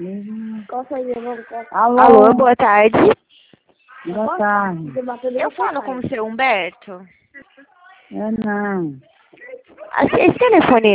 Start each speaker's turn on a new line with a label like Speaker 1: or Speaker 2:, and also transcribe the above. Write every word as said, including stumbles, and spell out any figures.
Speaker 1: Alô,
Speaker 2: Alô, boa tarde.
Speaker 1: boa tarde.
Speaker 2: Eu falo com o seu Humberto.
Speaker 1: É não.
Speaker 2: Esse telefone